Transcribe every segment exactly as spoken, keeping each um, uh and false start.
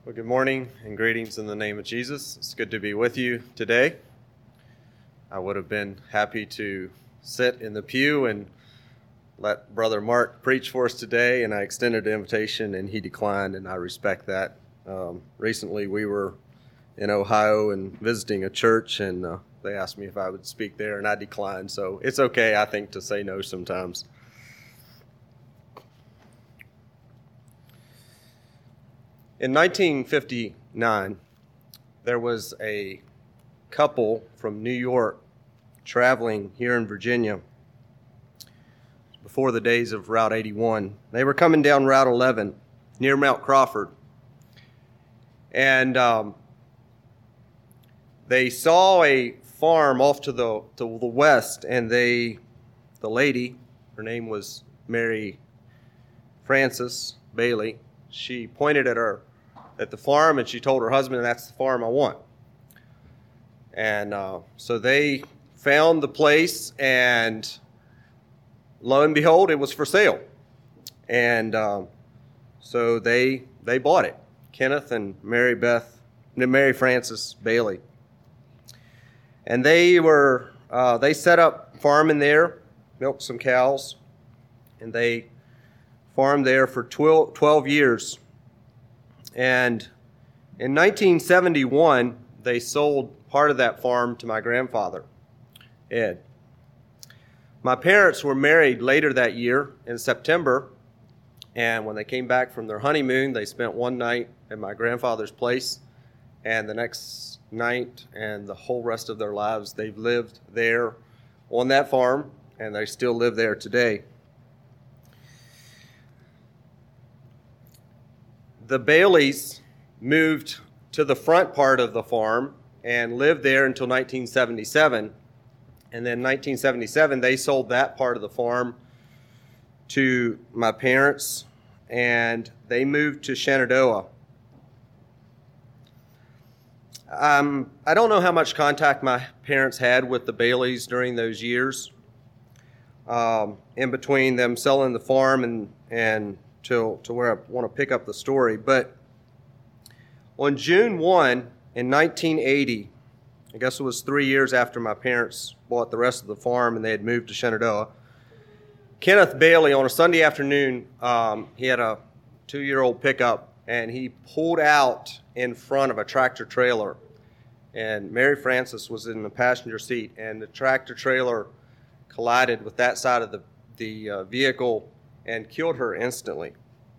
Well, good morning and greetings in the name of Jesus. It's good to be with you today. I would have been happy to sit in the pew and let Brother Mark preach for us today, and I extended the invitation and he declined, and I respect that. Um, recently we were in Ohio and visiting a church, and uh, they asked me if I would speak there, and I declined, so it's okay, I think, to say no sometimes. In nineteen fifty-nine, there was a couple from New York traveling here in Virginia before the days of Route eighty-one. They were coming down Route eleven near Mount Crawford, and um, they saw a farm off to the to the west, and they, the lady, her name was Mary Frances Bailey, she pointed at her at the farm, and she told her husband, "That's the farm I want." And uh, so they found the place, and lo and behold, it was for sale. And um, so they they bought it, Kenneth and Mary Beth, Mary Frances Bailey. And they were uh, they set up farming there, milked some cows, and they farmed there for twelve, twelve years. And in nineteen seventy-one, they sold part of that farm to my grandfather, Ed. My parents were married later that year in September, and when they came back from their honeymoon, they spent one night at my grandfather's place, and the next night and the whole rest of their lives, they've lived there on that farm, and they still live there today. The Baileys moved to the front part of the farm and lived there until nineteen seventy-seven. And then nineteen seventy-seven, they sold that part of the farm to my parents, and they moved to Shenandoah. Um, I don't know how much contact my parents had with the Baileys during those years, um, in between them selling the farm and, and to, to where I want to pick up the story. But on June first in nineteen eighty, I guess it was three years after my parents bought the rest of the farm and they had moved to Shenandoah, Kenneth Bailey, on a Sunday afternoon, um, he had a two-year-old pickup, and he pulled out in front of a tractor trailer. And Mary Frances was in the passenger seat, and the tractor trailer collided with that side of the, the uh, vehicle and killed her instantly.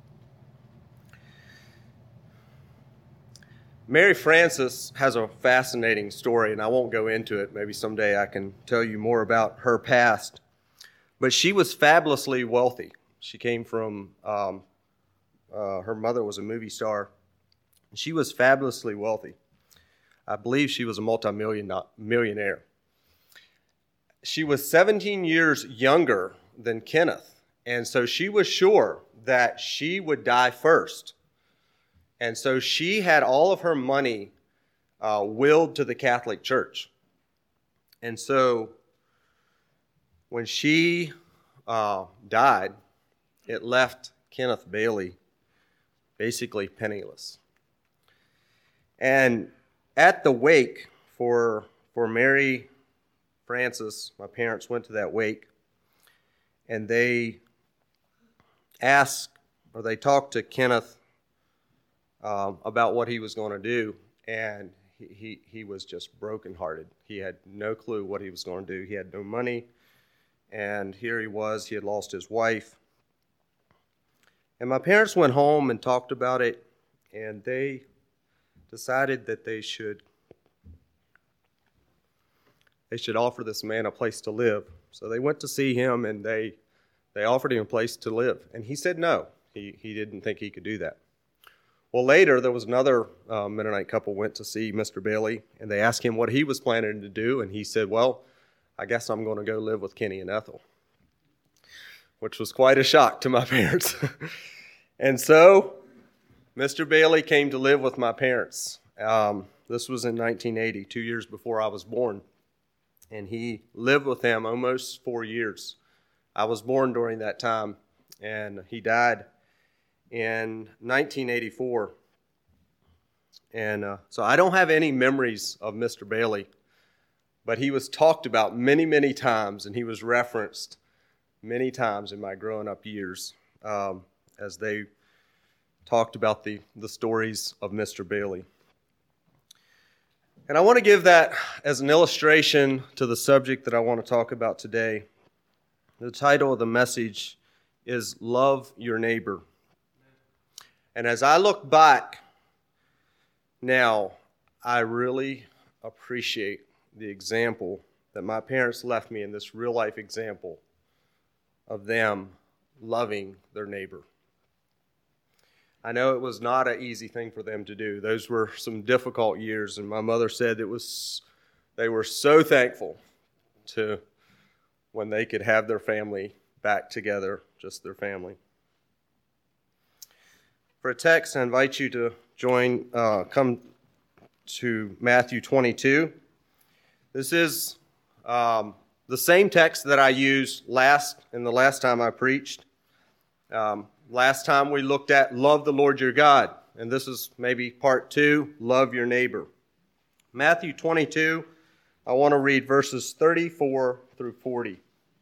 Mary Frances has a fascinating story, and I won't go into it. Maybe someday I can tell you more about her past. But she was fabulously wealthy. She came from, um, uh, her mother was a movie star. She was fabulously wealthy. I believe she was a multi-millionaire. She was seventeen years younger than Kenneth. And so she was sure that she would die first. And so she had all of her money uh, willed to the Catholic Church. And so when she uh, died, it left Kenneth Bailey basically penniless. And at the wake for, for Mary Frances, my parents went to that wake, and they asked, or they talked to Kenneth um, about what he was going to do, and he, he, he was just brokenhearted. He had no clue what he was going to do. He had no money, and here he was. He had lost his wife. And my parents went home and talked about it, and they decided that they should they should offer this man a place to live. So they went to see him, and they They offered him a place to live, and he said no. He he didn't think he could do that. Well, later, there was another uh, Mennonite couple went to see Mister Bailey, and they asked him what he was planning to do, and he said, well, I guess I'm going to go live with Kenny and Ethel, which was quite a shock to my parents. And so Mister Bailey came to live with my parents. Um, this was in nineteen eighty, two years before I was born, and he lived with them almost four years. I was born during that time, and he died in nineteen eighty-four. And uh, so I don't have any memories of Mister Bailey, but he was talked about many, many times, and he was referenced many times in my growing up years um, as they talked about the, the stories of Mister Bailey. And I want to give that as an illustration to the subject that I want to talk about today. The title of the message is Love Your Neighbor. And as I look back now, I really appreciate the example that my parents left me in this real-life example of them loving their neighbor. I know it was not an easy thing for them to do. Those were some difficult years, and my mother said it was they were so thankful to when they could have their family back together, just their family. For a text, I invite you to join, uh, come to Matthew twenty-two. This is um, the same text that I used last in the last time I preached. Um, last time we looked at love the Lord your God, and this is maybe part two, love your neighbor. Matthew twenty-two, I want to read verses thirty-four through forty.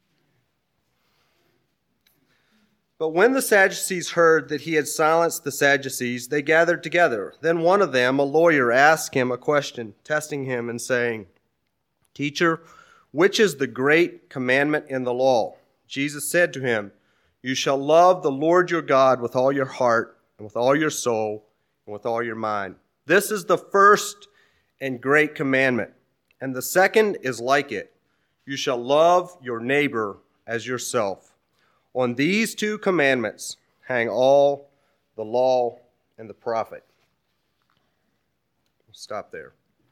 But when the Sadducees heard that he had silenced the Sadducees, they gathered together. Then one of them, a lawyer, asked him a question, testing him and saying, "Teacher, which is the great commandment in the law?" Jesus said to him, "You shall love the Lord your God with all your heart, and with all your soul, and with all your mind. This is the first and great commandment. And the second is like it. You shall love your neighbor as yourself. On these two commandments hang all the law and the prophet." We'll stop there.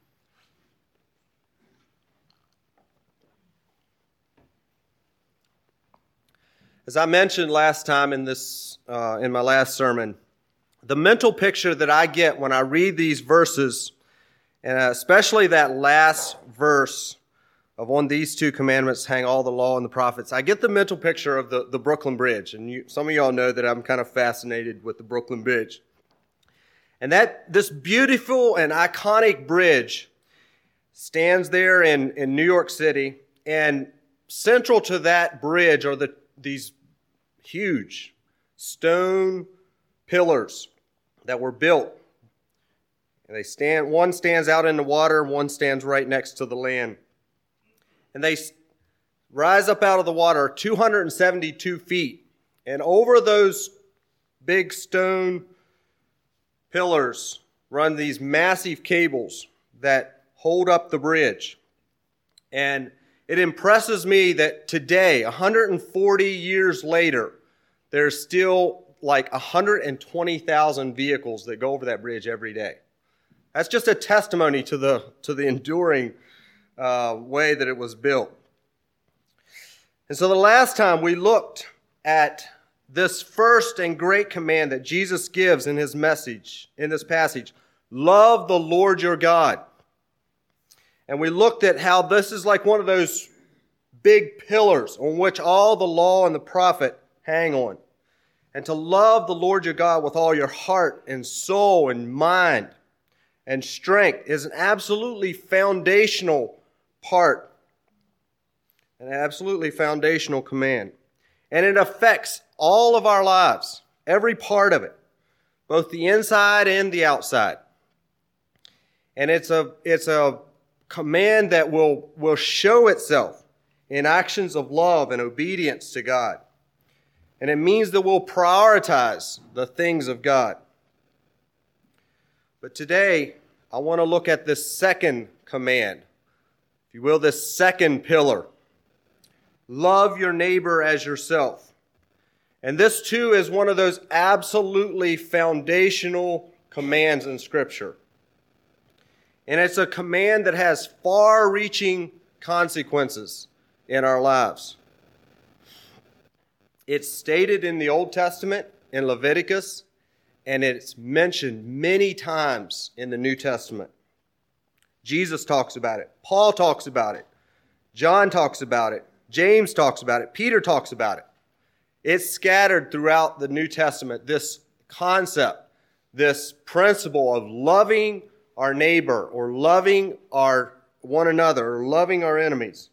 As I mentioned last time in this, uh, in my last sermon, the mental picture that I get when I read these verses, and especially that last verse of on these two commandments hang all the law and the prophets, I get the mental picture of the, the Brooklyn Bridge. And you, some of y'all know that I'm kind of fascinated with the Brooklyn Bridge. And that this beautiful and iconic bridge stands there in, in New York City, and central to that bridge are the these huge stone pillars that were built. And they stand, one stands out in the water, one stands right next to the land. And they rise up out of the water two hundred seventy-two feet. And over those big stone pillars run these massive cables that hold up the bridge. And it impresses me that today, one hundred forty years later, there's still like one hundred twenty thousand vehicles that go over that bridge every day. That's just a testimony to the to the enduring uh, way that it was built. And so the last time we looked at this first and great command that Jesus gives in his message, in this passage, love the Lord your God. And we looked at how this is like one of those big pillars on which all the law and the prophet hang on. And to love the Lord your God with all your heart and soul and mind and strength is an absolutely foundational part, an absolutely foundational command. And it affects all of our lives, every part of it, both the inside and the outside. And it's a it's a command that will, will show itself in actions of love and obedience to God. And it means that we'll prioritize the things of God. But today, I want to look at this second command, if you will, this second pillar. Love your neighbor as yourself. And this too is one of those absolutely foundational commands in Scripture. And it's a command that has far-reaching consequences in our lives. It's stated in the Old Testament, in Leviticus, and it's mentioned many times in the New Testament. Jesus talks about it. Paul talks about it. John talks about it. James talks about it. Peter talks about it. It's scattered throughout the New Testament, this concept this principle of loving our neighbor or loving our one another or loving our enemies.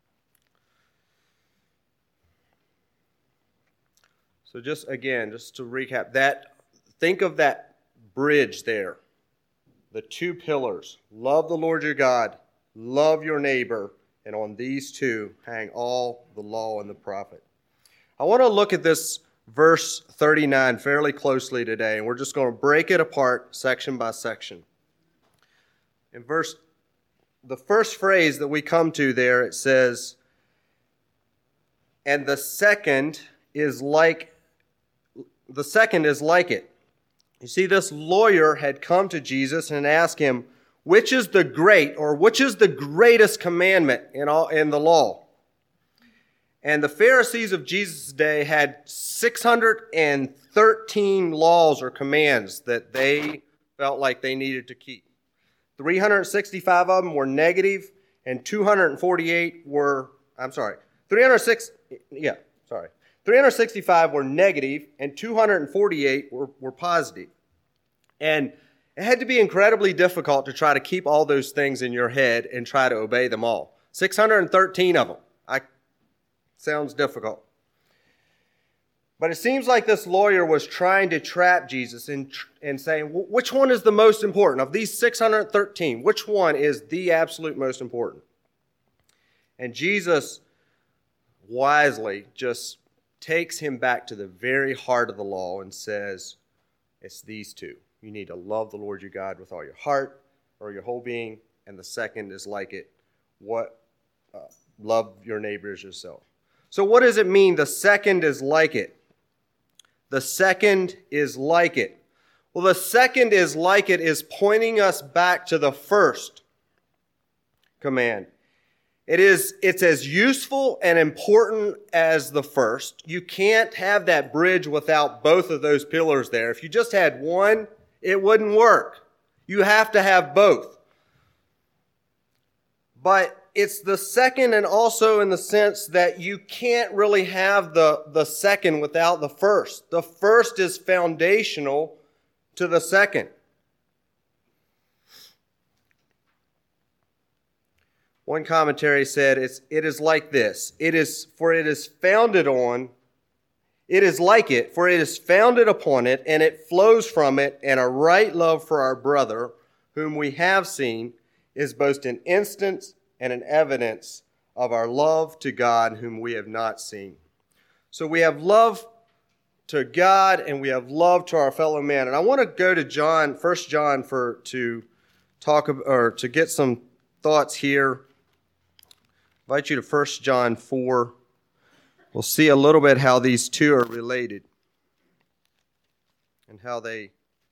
So just again, just to recap that, think of that bridge there. The two pillars. Love the Lord your God, love your neighbor, and on these two hang all the law and the prophet. I want to look at this verse thirty-nine fairly closely today, and we're just going to break it apart section by section. In verse, the first phrase that we come to there, it says, and the second is like, the second is like it. You see, this lawyer had come to Jesus and asked him, which is the great, or which is the greatest commandment in all in the law? And the Pharisees of Jesus' day had six hundred thirteen laws or commands that they felt like they needed to keep. three hundred sixty-five of them were negative, and two hundred forty-eight were, I'm sorry, three hundred six, yeah, sorry. three hundred sixty-five were negative, and two hundred forty-eight were, were positive. And it had to be incredibly difficult to try to keep all those things in your head and try to obey them all. six hundred thirteen of them. I, sounds difficult. But it seems like this lawyer was trying to trap Jesus and, and saying, which one is the most important? Of these six hundred thirteen, which one is the absolute most important? And Jesus wisely just takes him back to the very heart of the law and says, it's these two. You need to love the Lord your God with all your heart or your whole being. And the second is like it. What? Uh, love your neighbor as yourself. So what does it mean? The second is like it. The second is like it. Well, the second is like it is pointing us back to the first command. It is, it's as useful and important as the first. You can't have that bridge without both of those pillars there. If you just had one, it wouldn't work. You have to have both. But it's the second, and also in the sense that you can't really have the, the second without the first. The first is foundational to the second. One commentary said, it's, it is like this. It is, for it is founded on, it is like it, for it is founded upon it, and it flows from it, and a right love for our brother, whom we have seen, is both an instance and an evidence of our love to God, whom we have not seen. So we have love to God, and we have love to our fellow man. And I want to go to John, First John, for to talk or to get some thoughts here. I invite you to First John four. We'll see a little bit how these two are related and how they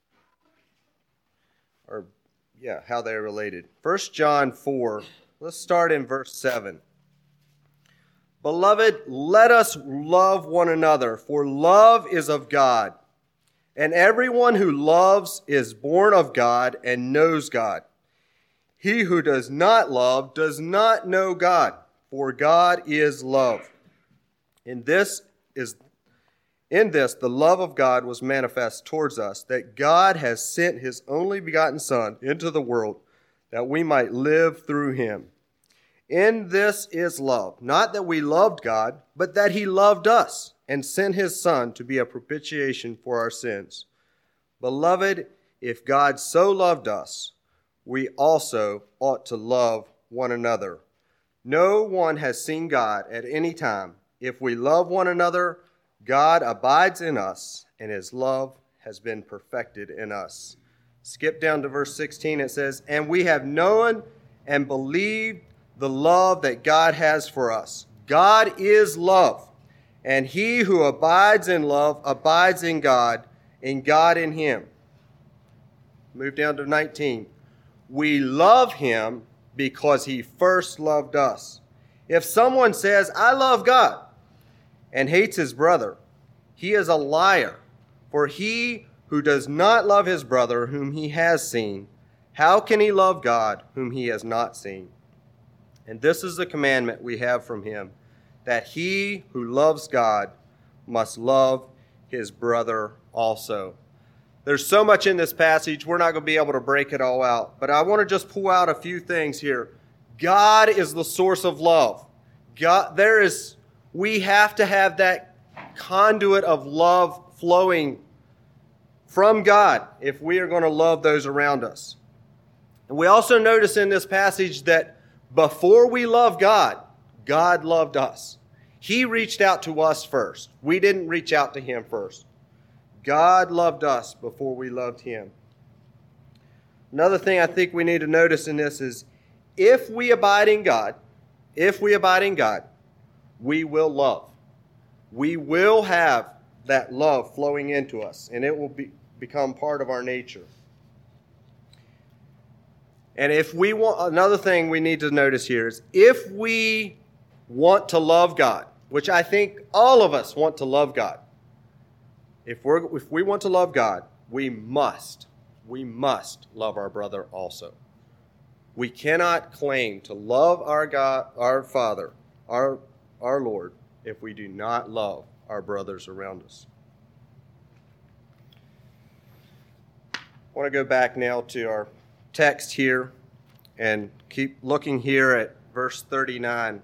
are, yeah, how they're related. First John four, let's start in verse seven. Beloved, let us love one another, for love is of God. And everyone who loves is born of God and knows God. He who does not love does not know God, for God is love. In this is in this the love of God was manifest towards us, that God has sent his only begotten Son into the world, that we might live through him. In this is love, not that we loved God, but that he loved us and sent his Son to be a propitiation for our sins. Beloved, if God so loved us, we also ought to love one another. No one has seen God at any time. If we love one another, God abides in us, and his love has been perfected in us. Skip down to verse sixteen. It says, and we have known and believed the love that God has for us. God is love, and he who abides in love abides in God, and God in him. Move down to nineteen. We love him because he first loved us. If someone says, I love God, and hates his brother, he is a liar. For he who does not love his brother whom he has seen, how can he love God whom he has not seen? And this is the commandment we have from him, that he who loves God must love his brother also. There's so much in this passage, we're not going to be able to break it all out. But I want to just pull out a few things here. God is the source of love. God, there is, we have to have that conduit of love flowing from God if we are going to love those around us. And we also notice in this passage that before we love God, God loved us. He reached out to us first. We didn't reach out to him first. God loved us before we loved him. Another thing I think we need to notice in this is if we abide in God, if we abide in God, we will love. We will have that love flowing into us, and it will be, become part of our nature. And if we want, another thing we need to notice here is if we want to love God, which I think all of us want to love God. If we're if we want to love God, we must, we must love our brother also. We cannot claim to love our God, our Father, our, our Lord, if we do not love our brothers around us. I want to go back now to our text here and keep looking here at verse thirty-nine.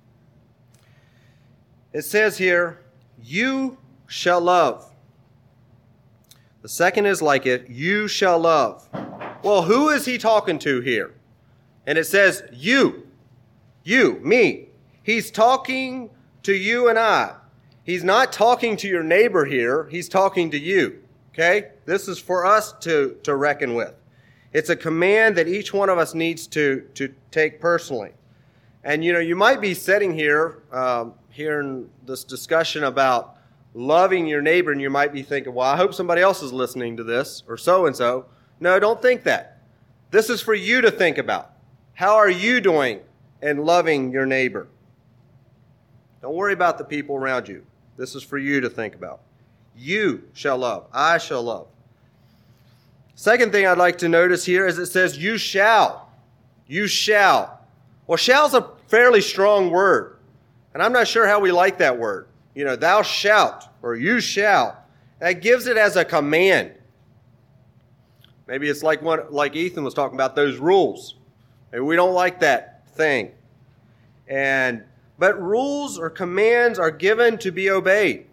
It says here, you shall love. The second is like it, you shall love. Well, who is he talking to here? And it says, you, you, me. He's talking to you and I. He's not talking to your neighbor here. He's talking to you, okay? This is for us to, to reckon with. It's a command that each one of us needs to, to take personally. And, you know, you might be sitting here, um, hearing this discussion about loving your neighbor, and you might be thinking, well, I hope somebody else is listening to this, or so-and-so. No, don't think that. This is for you to think about. How are you doing in loving your neighbor? Don't worry about the people around you. This is for you to think about. You shall love. I shall love. Second thing I'd like to notice here is it says, you shall. You shall. Well, shall's a fairly strong word. And I'm not sure how we like that word. You know, thou shalt, or you shall. That gives it as a command. Maybe it's like what, like Ethan was talking about, those rules. Maybe we don't like that thing. And but rules or commands are given to be obeyed.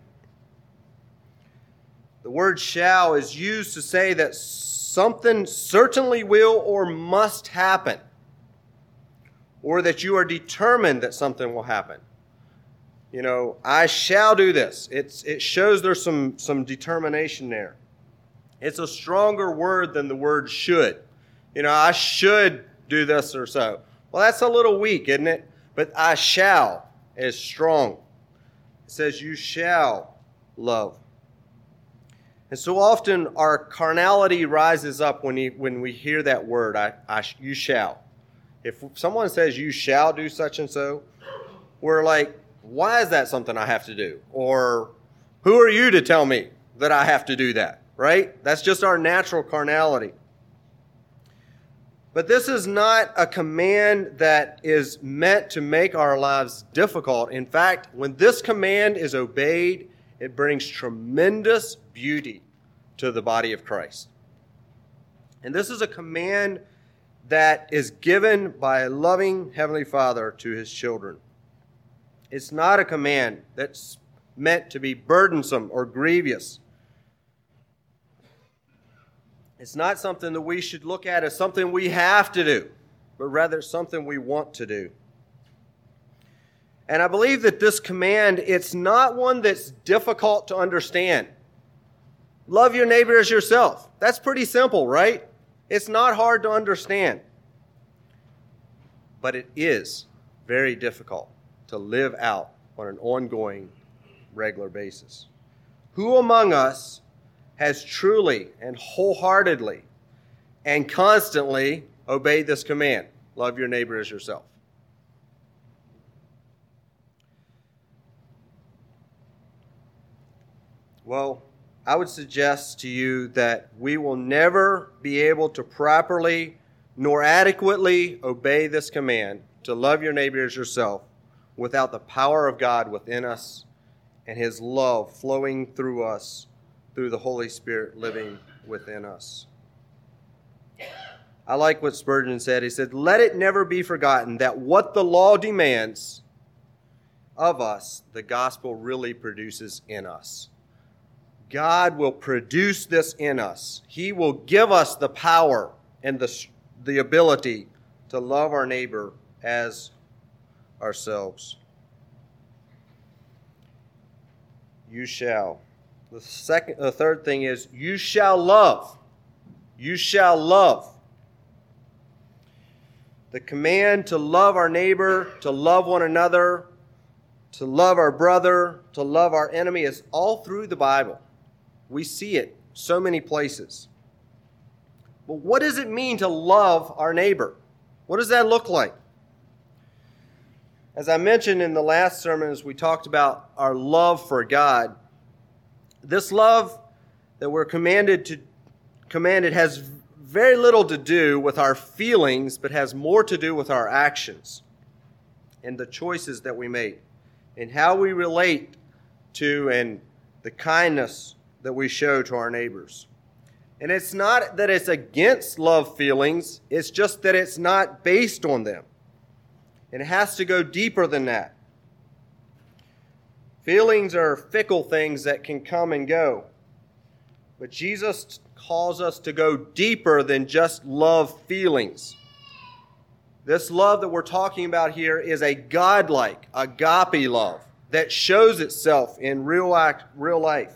The word shall is used to say that something certainly will or must happen, or that you are determined that something will happen. You know, I shall do this. It's, it shows there's some, some determination there. It's a stronger word than the word should. You know, I should do this or so. Well, that's a little weak, isn't it? But I shall is strong. It says you shall love. And so often our carnality rises up when, he, when we hear that word, I, I, you shall. If someone says you shall do such and so, we're like, why is that something I have to do? Or who are you to tell me that I have to do that, right? That's just our natural carnality. But this is not a command that is meant to make our lives difficult. In fact, when this command is obeyed, it brings tremendous beauty to the body of Christ. And this is a command that is given by a loving Heavenly Father to His children. It's not a command that's meant to be burdensome or grievous. It's not something that we should look at as something we have to do, but rather something we want to do. And I believe that this command, it's not one that's difficult to understand. Love your neighbor as yourself. That's pretty simple, right? It's not hard to understand. But it is very difficult to live out on an ongoing, regular basis. Who among us has truly and wholeheartedly and constantly obeyed this command? Love your neighbor as yourself. Well, I would suggest to you that we will never be able to properly nor adequately obey this command to love your neighbor as yourself without the power of God within us and His love flowing through us through the Holy Spirit living within us. I like what Spurgeon said. He said, "Let it never be forgotten that what the law demands of us, the gospel really produces in us." God will produce this in us. He will give us the power and the, the ability to love our neighbor as ourselves. You shall. The second, the third thing is, you shall love. You shall love. The command to love our neighbor, to love one another, to love our brother, to love our enemy is all through the Bible. We see it so many places. But what does it mean to love our neighbor? What does that look like? As I mentioned in the last sermon, as we talked about our love for God, this love that we're commanded to commanded has very little to do with our feelings, but has more to do with our actions and the choices that we make and how we relate to and the kindness that we show to our neighbors. And it's not that it's against love feelings, it's just that it's not based on them. And it has to go deeper than that. Feelings are fickle things that can come and go. But Jesus calls us to go deeper than just love feelings. This love that we're talking about here is a godlike, agape love that shows itself in real act, real life.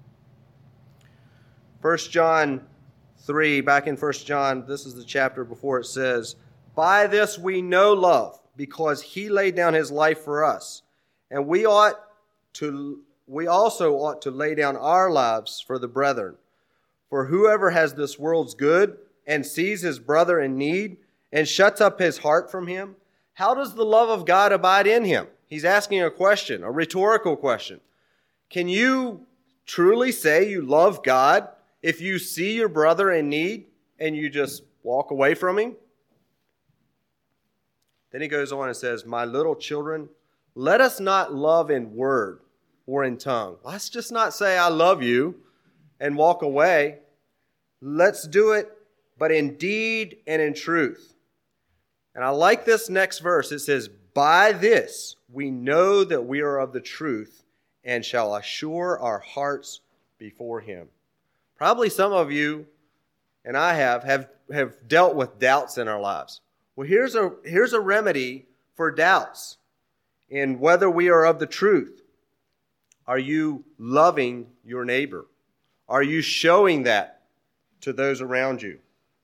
First John three, back in First John, this is the chapter before it says, "By this we know love, because he laid down his life for us. And we ought to, we also ought to lay down our lives for the brethren. For whoever has this world's good and sees his brother in need and shuts up his heart from him, how does the love of God abide in him?" He's asking a question, a rhetorical question. Can you truly say you love God if you see your brother in need and you just walk away from him? Then he goes on and says, "My little children, let us not love in word or in tongue." Let's just not say, "I love you," and walk away. Let's do it, but in deed and in truth. And I like this next verse. It says, "By this we know that we are of the truth and shall assure our hearts before him." Probably some of you, and I have, have, have dealt with doubts in our lives. Well, here's a, here's a remedy for doubts in whether we are of the truth. Are you loving your neighbor? Are you showing that to those around you?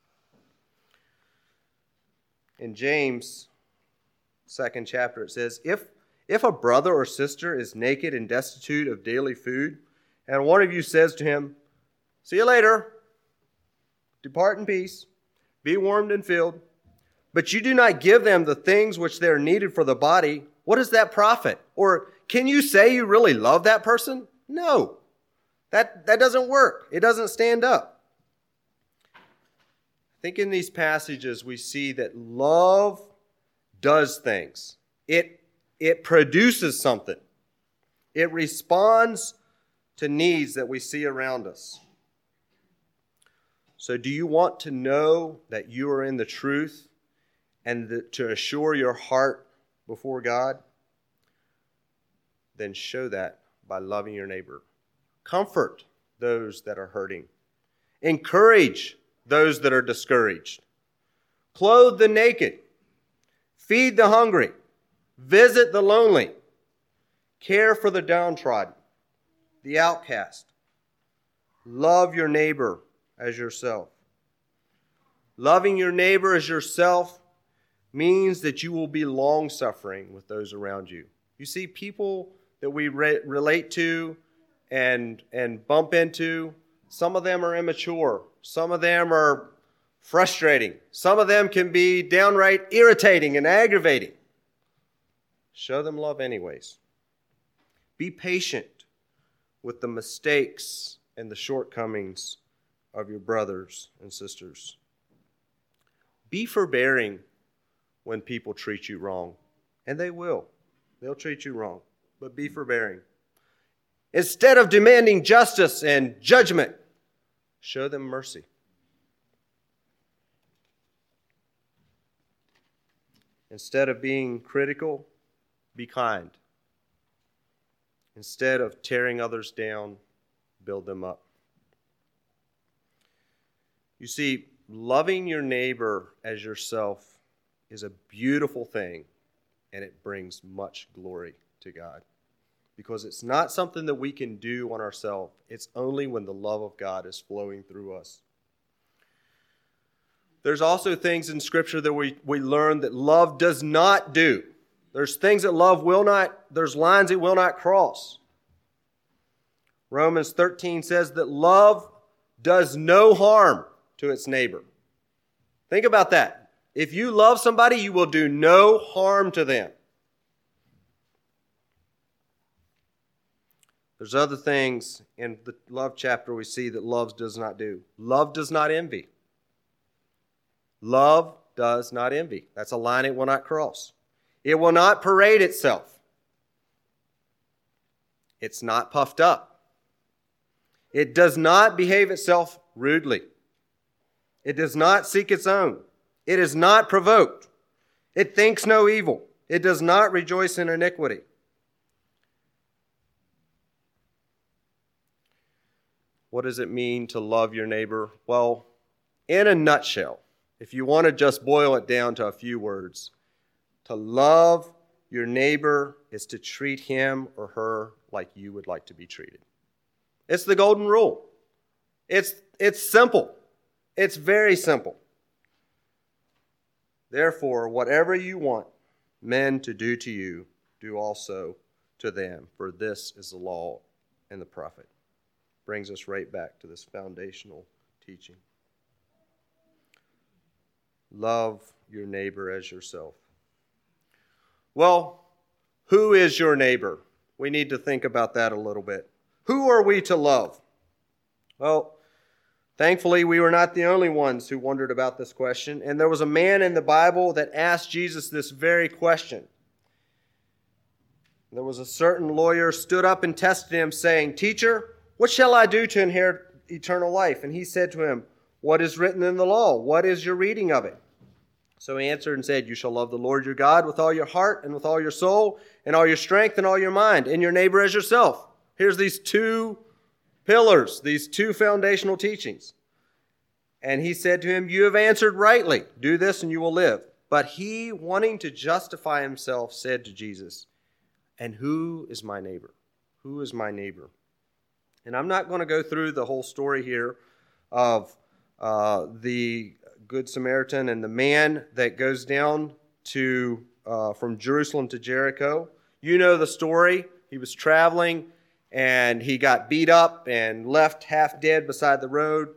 In James, second chapter, it says, if, if a brother or sister is naked and destitute of daily food, and one of you says to him, "See you later, depart in peace, be warmed and filled," but you do not give them the things which they are needed for the body, what does that profit? Or can you say you really love that person? No, that, that doesn't work. It doesn't stand up. I think in these passages we see that love does things. It, it produces something. It responds to needs that we see around us. So do you want to know that you are in the truth and the, to assure your heart before God? Then show that by loving your neighbor. Comfort those that are hurting. Encourage those that are discouraged. Clothe the naked. Feed the hungry. Visit the lonely. Care for the downtrodden, the outcast. Love your neighbor as yourself. Loving your neighbor as yourself means that you will be long-suffering with those around you. You see, people that we re- relate to and, and bump into, some of them are immature. Some of them are frustrating. Some of them can be downright irritating and aggravating. Show them love anyways. Be patient with the mistakes and the shortcomings of your brothers and sisters. Be forbearing when people treat you wrong. And they will. They'll treat you wrong. But be forbearing. Instead of demanding justice and judgment, show them mercy. Instead of being critical, be kind. Instead of tearing others down, build them up. You see, loving your neighbor as yourself is a beautiful thing, and it brings much glory to God. Because it's not something that we can do on ourselves. It's only when the love of God is flowing through us. There's also things in Scripture that we, we learn that love does not do. There's things that love will not, there's lines it will not cross. Romans thirteen says that love does no harm to its neighbor. Think about that. If you love somebody, you will do no harm to them. There's other things in the love chapter we see that love does not do. Love does not envy. Love does not envy. That's a line it will not cross. It will not parade itself. It's not puffed up. It does not behave itself rudely. It does not seek its own. It is not provoked. It thinks no evil. It does not rejoice in iniquity. What does it mean to love your neighbor? Well, in a nutshell, if you want to just boil it down to a few words, to love your neighbor is to treat him or her like you would like to be treated. It's the golden rule. It's, it's simple. It's very simple. Therefore, whatever you want men to do to you, do also to them, for this is the law and the prophet. Brings us right back to this foundational teaching. Love your neighbor as yourself. Well, who is your neighbor? We need to think about that a little bit. Who are we to love? Well, thankfully, we were not the only ones who wondered about this question. And there was a man in the Bible that asked Jesus this very question. There was a certain lawyer stood up and tested him, saying, "Teacher, what shall I do to inherit eternal life?" And he said to him, "What is written in the law? What is your reading of it?" So he answered and said, "You shall love the Lord your God with all your heart and with all your soul and all your strength and all your mind, and your neighbor as yourself." Here's these two pillars, these two foundational teachings. And he said to him, "You have answered rightly. Do this and you will live." But he, wanting to justify himself, said to Jesus, "And who is my neighbor? Who is my neighbor?" And I'm not going to go through the whole story here of uh, the Good Samaritan and the man that goes down to uh, from Jerusalem to Jericho. You know the story. He was traveling and he got beat up and left half dead beside the road.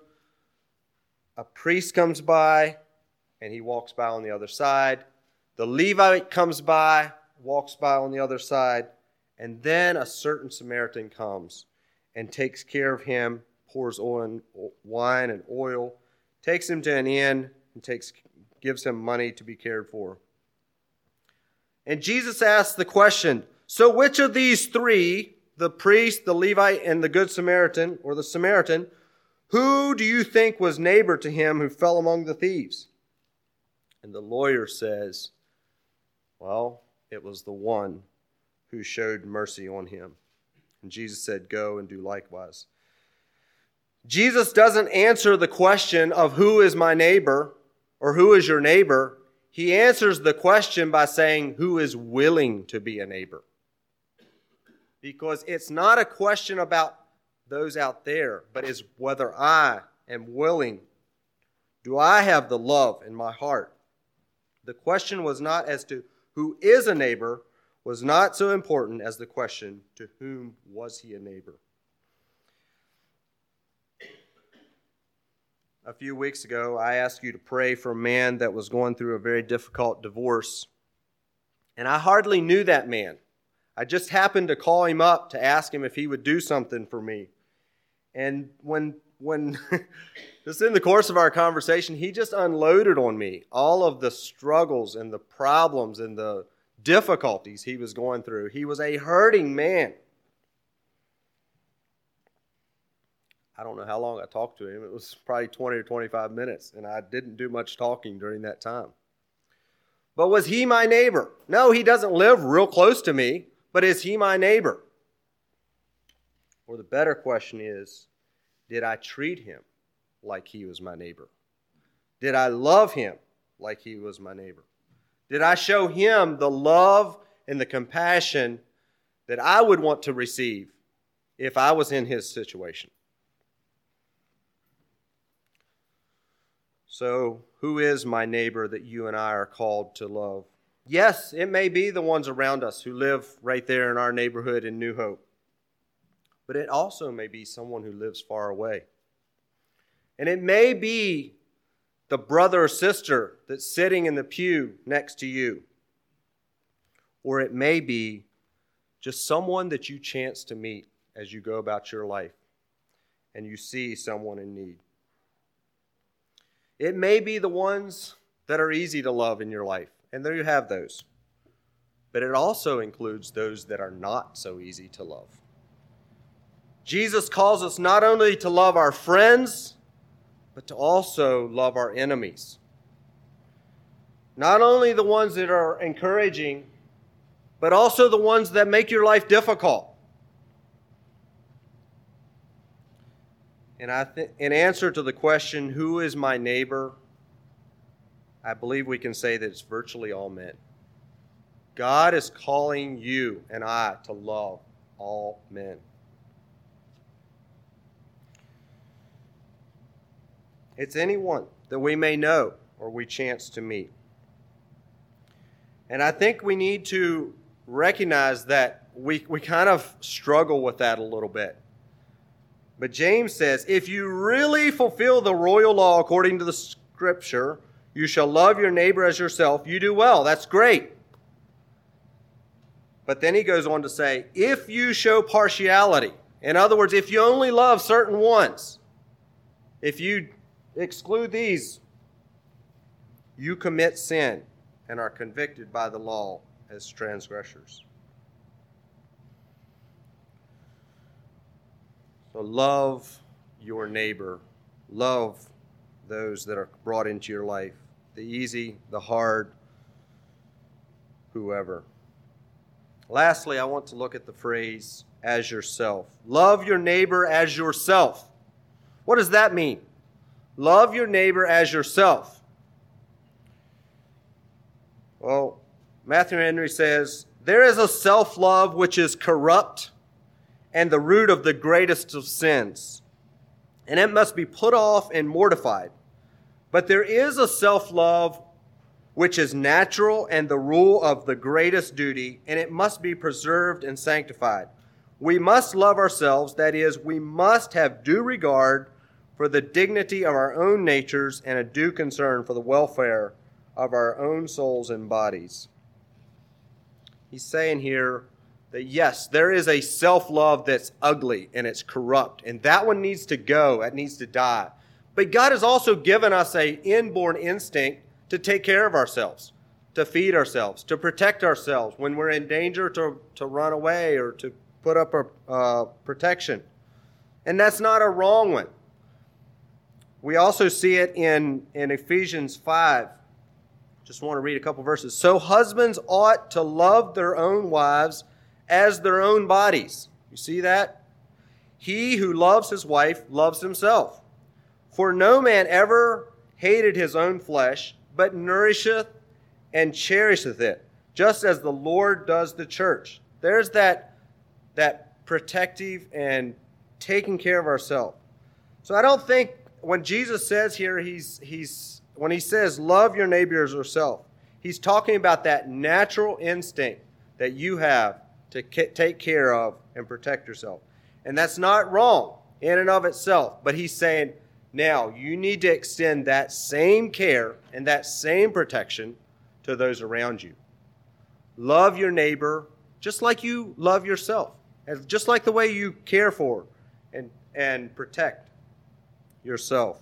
A priest comes by and he walks by on the other side. The Levite comes by, walks by on the other side. And then a certain Samaritan comes and takes care of him, pours oil and wine and oil, takes him to an inn, and takes, gives him money to be cared for. And Jesus asks the question, so which of these three, the priest, the Levite, and the Good Samaritan, or the Samaritan, who do you think was neighbor to him who fell among the thieves? And the lawyer says, well, it was the one who showed mercy on him. And Jesus said, go and do likewise. Jesus doesn't answer the question of who is my neighbor or who is your neighbor. He answers the question by saying who is willing to be a neighbor. Because it's not a question about those out there, but is whether I am willing. Do I have the love in my heart? The question was not as to who is a neighbor, was not so important as the question, to whom was he a neighbor? A few weeks ago, I asked you to pray for a man that was going through a very difficult divorce. And I hardly knew that man. I just happened to call him up to ask him if he would do something for me. And when, when just in the course of our conversation, he just unloaded on me all of the struggles and the problems and the difficulties he was going through. He was a hurting man. I don't know how long I talked to him. It was probably twenty or twenty-five minutes, and I didn't do much talking during that time. But was he my neighbor? No, he doesn't live real close to me, but is he my neighbor? Or the better question is, did I treat him like he was my neighbor? Did I love him like he was my neighbor? Did I show him the love and the compassion that I would want to receive if I was in his situation? So, who is my neighbor that you and I are called to love? Yes, it may be the ones around us who live right there in our neighborhood in New Hope. But it also may be someone who lives far away. And it may be the brother or sister that's sitting in the pew next to you. Or it may be just someone that you chance to meet as you go about your life and you see someone in need. It may be the ones that are easy to love in your life, and there you have those. But it also includes those that are not so easy to love. Jesus calls us not only to love our friends, but to also love our enemies. Not only the ones that are encouraging, but also the ones that make your life difficult. And I th- in answer to the question, who is my neighbor? I believe we can say that it's virtually all men. God is calling you and I to love all men. It's anyone that we may know or we chance to meet. And I think we need to recognize that we, we kind of struggle with that a little bit. But James says, if you really fulfill the royal law according to the Scripture, you shall love your neighbor as yourself. You do well. That's great. But then he goes on to say, if you show partiality, in other words, if you only love certain ones, if you exclude these, you commit sin and are convicted by the law as transgressors. So love your neighbor. Love those that are brought into your life. The easy, the hard, whoever. Lastly, I want to look at the phrase, as yourself. Love your neighbor as yourself. What does that mean? Love your neighbor as yourself. Well, Matthew Henry says, there is a self-love which is corrupt and the root of the greatest of sins, and it must be put off and mortified. But there is a self-love which is natural and the rule of the greatest duty, and it must be preserved and sanctified. We must love ourselves, that is, we must have due regard for the dignity of our own natures and a due concern for the welfare of our own souls and bodies. He's saying here that yes, there is a self-love that's ugly and it's corrupt, and that one needs to go, it needs to die. But God has also given us an inborn instinct to take care of ourselves, to feed ourselves, to protect ourselves when we're in danger, to, to run away or to put up a uh, protection. And that's not a wrong one. We also see it in, in Ephesians five. Just want to read a couple verses. So husbands ought to love their own wives as their own bodies. You see that? He who loves his wife loves himself. For no man ever hated his own flesh, but nourisheth and cherisheth it, just as the Lord does the church. There's that, that protective and taking care of ourselves. So I don't think when Jesus says here, he's he's when he says love your neighbor as yourself, he's talking about that natural instinct that you have to take care of and protect yourself. And that's not wrong in and of itself. But he's saying, now you need to extend that same care and that same protection to those around you. Love your neighbor just like you love yourself. Just like the way you care for and, and protect yourself.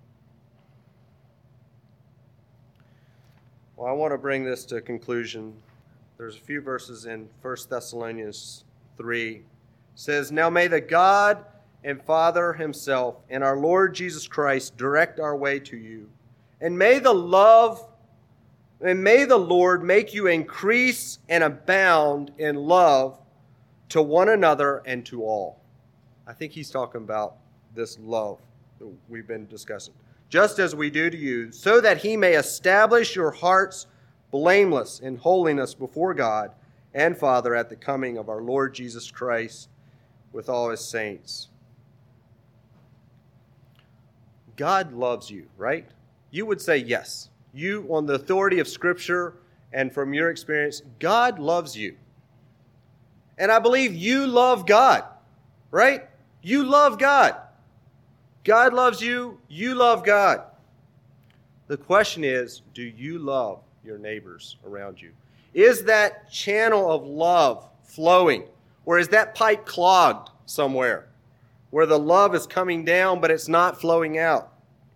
Well, I want to bring this to a conclusion. There's a few verses in First Thessalonians three. It says, now may the God and Father himself and our Lord Jesus Christ direct our way to you. And may the love, and may the Lord make you increase and abound in love to one another and to all. I think he's talking about this love that we've been discussing. Just as we do to you, so that he may establish your hearts blameless in holiness before God and Father at the coming of our Lord Jesus Christ with all his saints. God loves you, right? You would say yes. You, on the authority of Scripture and from your experience, God loves you. And I believe you love God, right? You love God. God loves you. You love God. The question is, do you love your neighbors around you? Is that channel of love flowing? Or is that pipe clogged somewhere where the love is coming down but it's not flowing out?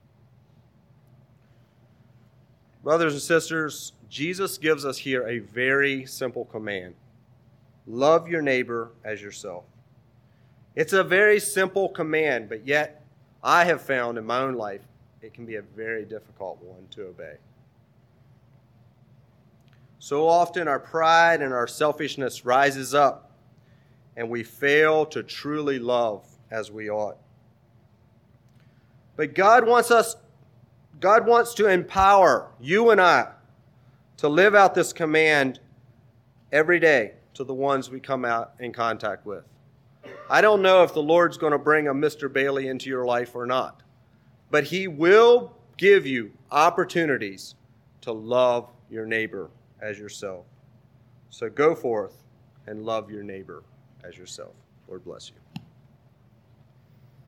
Brothers and sisters, Jesus gives us here a very simple command. Love your neighbor as yourself. It's a very simple command, but yet I have found in my own life it can be a very difficult one to obey. So often our pride and our selfishness rises up, and we fail to truly love as we ought. But God wants us, God wants to empower you and I to live out this command every day to the ones we come out in contact with. I don't know if the Lord's going to bring a Mister Bailey into your life or not, but he will give you opportunities to love your neighbor as yourself. So go forth and love your neighbor as yourself. Lord bless you.